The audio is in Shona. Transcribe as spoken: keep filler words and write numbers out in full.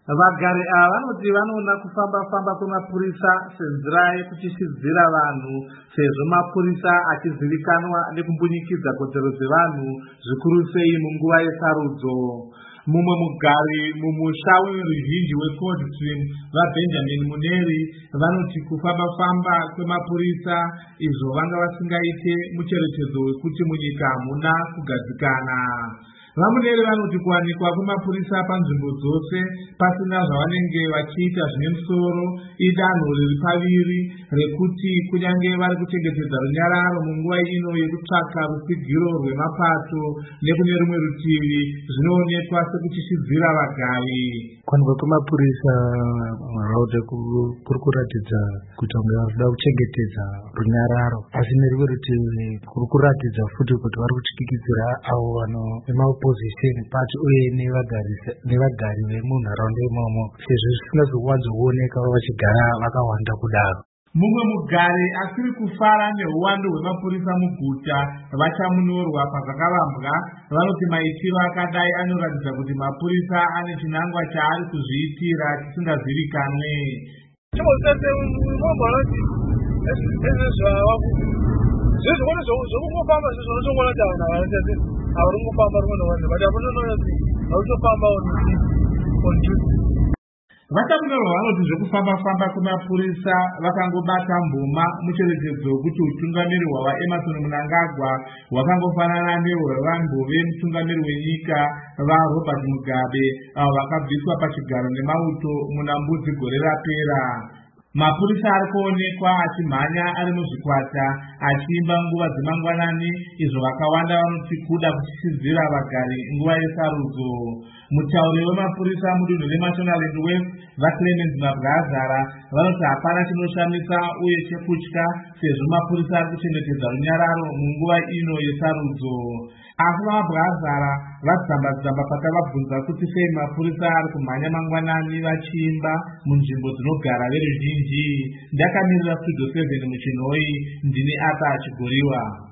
Vagari ava vanoti vanoona kufamba-famba kwemapurisa senzira yekuchisidzira vanhu sezvo mapurisa achizivikanwa nekumbunyikidza kodzero dzevanhu zvikuru sei munguva yesarudzo. Mumwe mugari mumusha weruzhinji weCold Stream vaBenjamin Muneri vanoti kufamba-famba kwemapurisa izvo vanga vasingaite mucherechedzo wekuti munyika hamuna kugadzikana. Vamuneri vanoti kuwanikwa kwemapurisa panzvimbo dzose pasina zvavanenge vachiita zvine musoro idanho riri paviri rekuti kunyange vari kuchengetedza runyararo munguva ino yekutsvaka rutsigiro rwemapato nekune rumwe rutivi zvinoonekwa sekuchisidzira vagari. Kuwanikwa kwemapurisa munharaunda kuri kuratidza kuti vamwe vari kuda kuchengetedza runyararo, asi nerimwe rutivi kuri kuratidza futi kuti vari kutyisidzira avo vano opposition party uye nevagari vemunharaunda imomo sezvo zvisingazowanzooneka vachigara vakawanda kudaro. Mumwe mugari asiri kufara neuwandu hwemapurisa muguta vachamunyorwa pazvakavambwa vanoti maitiro akadai anoratidza kuti mapurisa ane chinangwa chaari kuzviitira chisingazivikanwe. Vachamunyorwa vanoti zvekufamba-famba kwemapurisa vakangobata mbuma mucherechedzo wekuti utungamiri hwavaEmmerson Mnangagwa hwakangofanana nehwevambove mutungamiri wenyika vaRobert Mugabe avo vakabviswa pachigaro nemauto muna Mbudzi gore rapera. Mapurisa ari kuonekwa achimhanya ari muzvikwata achiimba nguva dzemangwanani izvo vakawanda vanoti kuda kuchisidzira vagari nguva yesarudzo. Mutauri wemapurisa mudunhu reMashonaland West vaClemens Mabrazara vanoti hapana chinoshamisa uye chekutya sezvo mapurisa ari kuchengetedza runyararo munguva ino yesarudzo. Asi Mabrazara vadzamba-dzamba pakavabvunza kuti sei mapurisa ari kumhanya mangwanani vachiimba munzvimbo dzinogara veruzhinji. Ndakamirira Studio seven muchinhoi, ndini Arthur Chigoriwa.